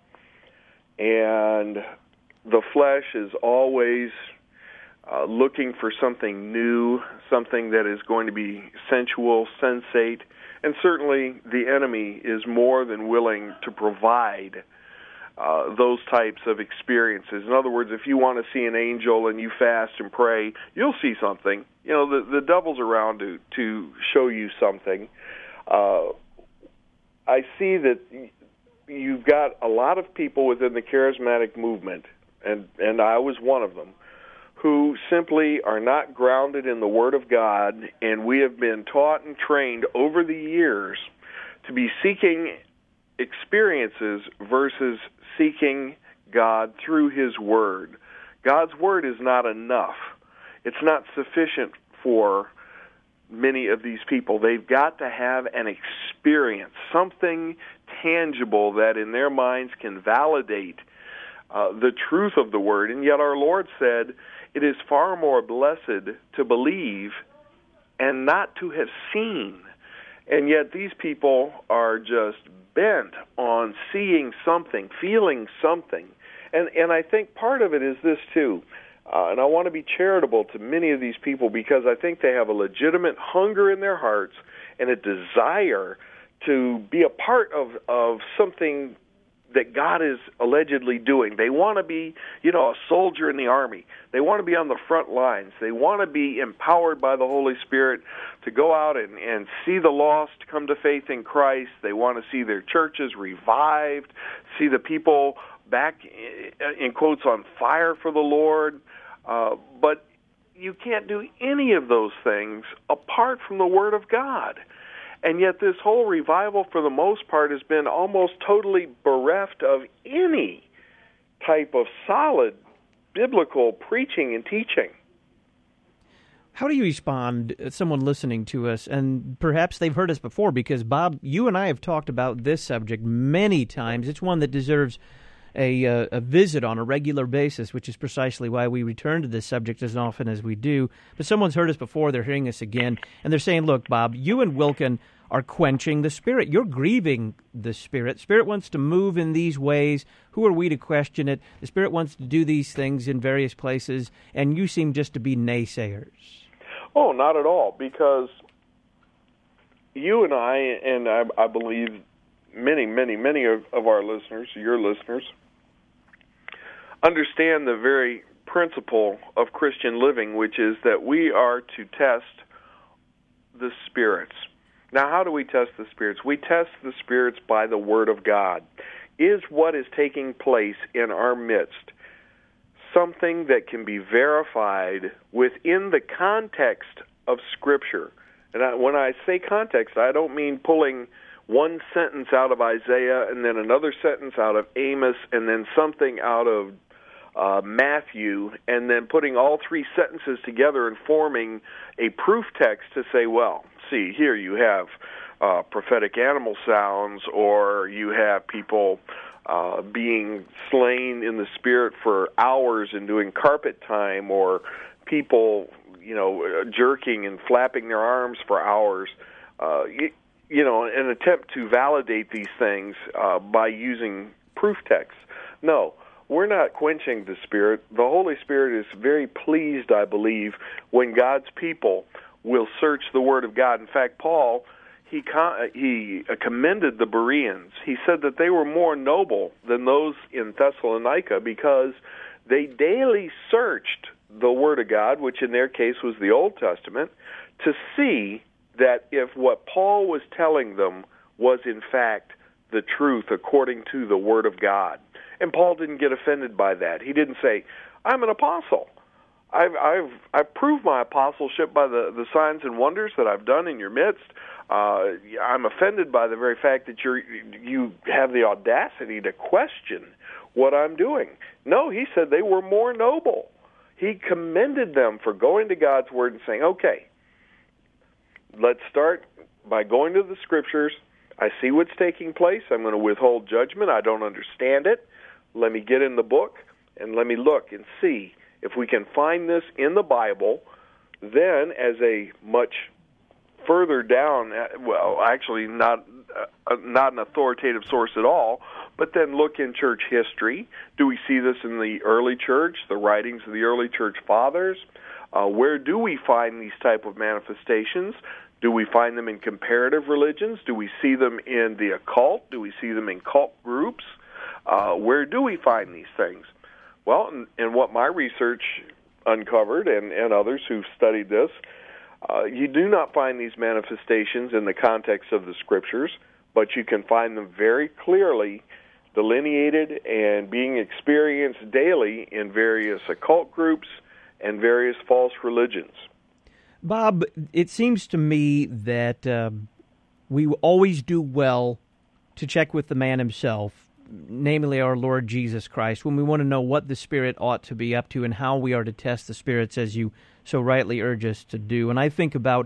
Speaker 3: and the flesh is always uh, looking for something new, something that is going to be sensual, sensate, and certainly the enemy is more than willing to provide uh, those types of experiences. In other words, if you want to see an angel and you fast and pray, you'll see something. You know, the, the devil's around to, to show you something. Uh, I see that you've got a lot of people within the charismatic movement, and, and I was one of them, who simply are not grounded in the Word of God, and we have been taught and trained over the years to be seeking experiences versus seeking God through His Word. God's Word is not enough. It's not sufficient for many of these people. They've got to have an experience, something tangible that in their minds can validate uh, the truth of the Word. And yet our Lord said, it is far more blessed to believe and not to have seen. And yet these people are just bent on seeing something, feeling something. And and I think part of it is this too. Uh, and I want to be charitable to many of these people because I think they have a legitimate hunger in their hearts and a desire to be a part of, of something that God is allegedly doing. They want to be, you know, a soldier in the army. They want to be on the front lines. They want to be empowered by the Holy Spirit to go out and, and see the lost come to faith in Christ. They want to see their churches revived, see the people back, in quotes, on fire for the Lord. Uh, but you can't do any of those things apart from the Word of God. And yet this whole revival, for the most part, has been almost totally bereft of any type of solid biblical preaching and teaching.
Speaker 1: How do you respond, uh, someone listening to us, and perhaps they've heard us before, because, Bob, you and I have talked about this subject many times. It's one that deserves a, uh, a visit on a regular basis, which is precisely why we return to this subject as often as we do. But someone's heard us before, they're hearing us again, and they're saying, look, Bob, you and Wilkin are quenching the Spirit. You're grieving the Spirit. Spirit wants to move in these ways. Who are we to question it? The Spirit wants to do these things in various places, and you seem just to be naysayers.
Speaker 3: Oh, not at all, because you and I, and I, I believe many, many, many of, of our listeners, your listeners, understand the very principle of Christian living, which is that we are to test the spirits. Now, how do we test the spirits? We test the spirits by the Word of God. Is what is taking place in our midst something that can be verified within the context of Scripture? And I, when I say context, I don't mean pulling one sentence out of Isaiah and then another sentence out of Amos and then something out of uh, Matthew and then putting all three sentences together and forming a proof text to say, well, see, here you have uh, prophetic animal sounds, or you have people uh, being slain in the Spirit for hours and doing carpet time, or people, you know, jerking and flapping their arms for hours. Uh, you, you know, an attempt to validate these things uh, by using proof texts. No, we're not quenching the Spirit. The Holy Spirit is very pleased, I believe, when God's people will search the Word of God. In fact, Paul, he he commended the Bereans. He said that they were more noble than those in Thessalonica because they daily searched the Word of God, which in their case was the Old Testament, to see that if what Paul was telling them was in fact the truth according to the Word of God. And Paul didn't get offended by that. He didn't say, I'm an apostle. I've I've I've proved my apostleship by the, the signs and wonders that I've done in your midst. Uh, I'm offended by the very fact that you you have the audacity to question what I'm doing. No, he said they were more noble. He commended them for going to God's Word and saying, okay, let's start by going to the Scriptures. I see what's taking place. I'm going to withhold judgment. I don't understand it. Let me get in the book and let me look and see. If we can find this in the Bible, then as a much further down, well, actually not uh, not an authoritative source at all, but then look in church history. Do we see this in the early church, the writings of the early church fathers? Uh, where do we find these type of manifestations? Do we find them in comparative religions? Do we see them in the occult? Do we see them in cult groups? Uh, where do we find these things? Well, and, and what my research uncovered, and, and others who've studied this, uh, you do not find these manifestations in the context of the Scriptures, but you can find them very clearly delineated and being experienced daily in various occult groups and various false religions.
Speaker 1: Bob, it seems to me that uh, we always do well to check with the man himself, namely our Lord Jesus Christ, when we want to know what the Spirit ought to be up to and how we are to test the spirits, as you so rightly urge us to do. And I think about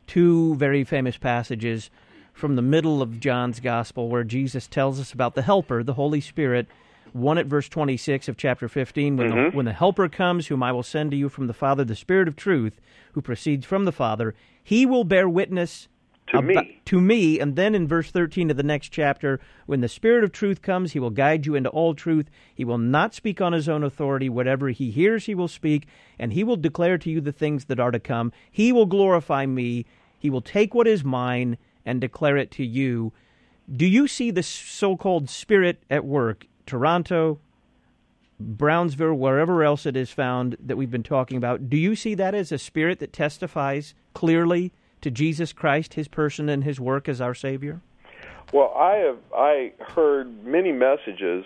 Speaker 1: two very famous passages from the middle of John's Gospel where Jesus tells us about the Helper, the Holy Spirit. One at verse twenty-six of chapter fifteen, when, mm-hmm. the, when the Helper comes, whom I will send to you from the Father, the Spirit of truth, who proceeds from the Father, he will bear witness
Speaker 3: to about, me.
Speaker 1: To me. And then in verse thirteen of the next chapter, when the Spirit of truth comes, he will guide you into all truth. He will not speak on his own authority. Whatever he hears, he will speak, and he will declare to you the things that are to come. He will glorify me. He will take what is mine and declare it to you. Do you see the so-called Spirit at work? Toronto, Brownsville, wherever else it is found that we've been talking about, do you see that as a spirit that testifies clearly to Jesus Christ, his person and his work as our Savior?
Speaker 3: Well, I have I heard many messages,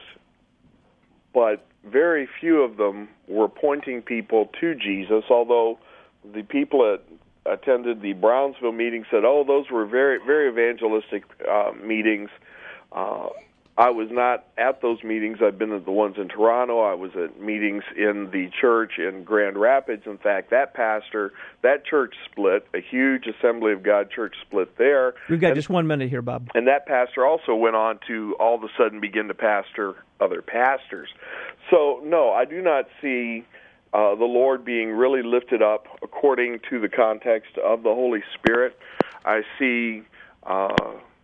Speaker 3: but very few of them were pointing people to Jesus, although the people that attended the Brownsville meeting said, oh, those were very, very evangelistic uh, meetings. Uh I was not at those meetings. I've been at the ones in Toronto. I was at meetings in the church in Grand Rapids. In fact, that pastor, that church split, a huge Assembly of God church split there.
Speaker 1: We've got
Speaker 3: and,
Speaker 1: just one minute here, Bob.
Speaker 3: And that pastor also went on to all of a sudden begin to pastor other pastors. So, no, I do not see uh, the Lord being really lifted up according to the context of the Holy Spirit. I see, uh,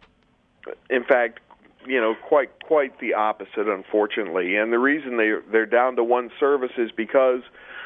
Speaker 3: in fact, you know, quite quite the opposite, unfortunately. And the reason they they're down to one service is because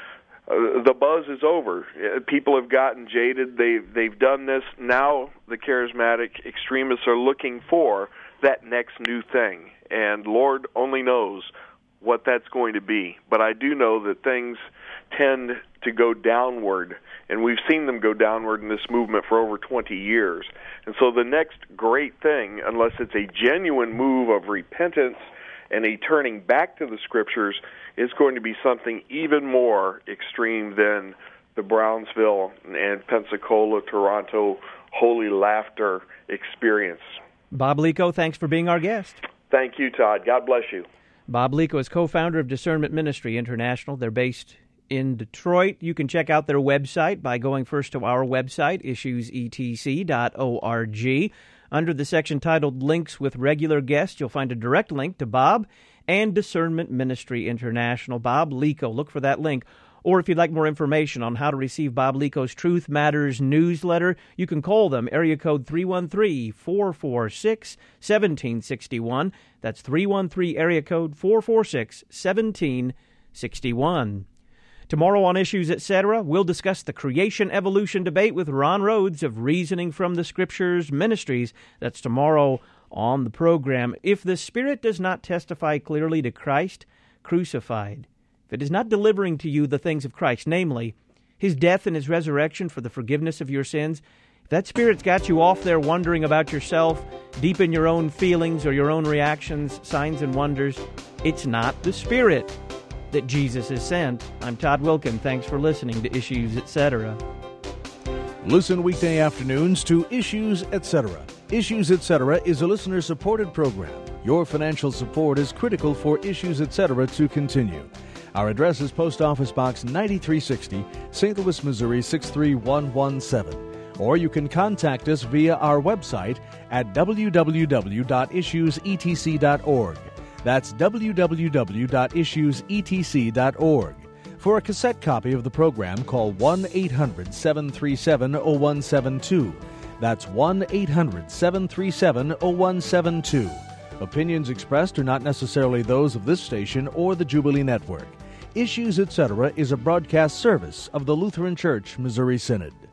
Speaker 3: uh, the buzz is over. People have gotten jaded. They they've done this. Now the charismatic extremists are looking for that next new thing, and Lord only knows what that's going to be. But I do know that things tend to go downward, and we've seen them go downward in this movement for over twenty years. And so the next great thing, unless it's a genuine move of repentance and a turning back to the Scriptures, is going to be something even more extreme than the Brownsville and Pensacola, Toronto Holy Laughter experience.
Speaker 1: Bob Lico, thanks for being our guest.
Speaker 3: Thank you, Todd. God bless you.
Speaker 1: Bob Lico is co-founder of Discernment Ministry International. They're based in Detroit. You can check out their website by going first to our website, issues e t c dot org. Under the section titled Links with Regular Guests, you'll find a direct link to Bob and Discernment Ministry International. Bob Lico, look for that link. Or if you'd like more information on how to receive Bob Lico's Truth Matters newsletter, you can call them, area code three one three, four four six, one seven six one. That's three one three, area code four four six, one seven six one. Tomorrow on Issues, et cetera, we'll discuss the creation-evolution debate with Ron Rhodes of Reasoning from the Scriptures Ministries. That's tomorrow on the program. If the Spirit does not testify clearly to Christ crucified, if it is not delivering to you the things of Christ, namely his death and his resurrection for the forgiveness of your sins, if that Spirit's got you off there wondering about yourself, deep in your own feelings or your own reactions, signs and wonders, it's not the Spirit that Jesus has sent. I'm Todd Wilkin. Thanks for listening to Issues, et cetera.
Speaker 4: Listen weekday afternoons to Issues, et cetera. Issues, et cetera is a listener-supported program. Your financial support is critical for Issues, et cetera to continue. Our address is Post Office Box ninety-three sixty, Saint Louis, Missouri six three one one seven. Or you can contact us via our website at w w w dot issues e t c dot org. That's w w w dot issues e t c dot org. For a cassette copy of the program, call one eight hundred, seven three seven, zero one seven two. That's one eight hundred, seven three seven, zero one seven two. Opinions expressed are not necessarily those of this station or the Jubilee Network. Issues, et cetera is a broadcast service of the Lutheran Church Missouri Synod.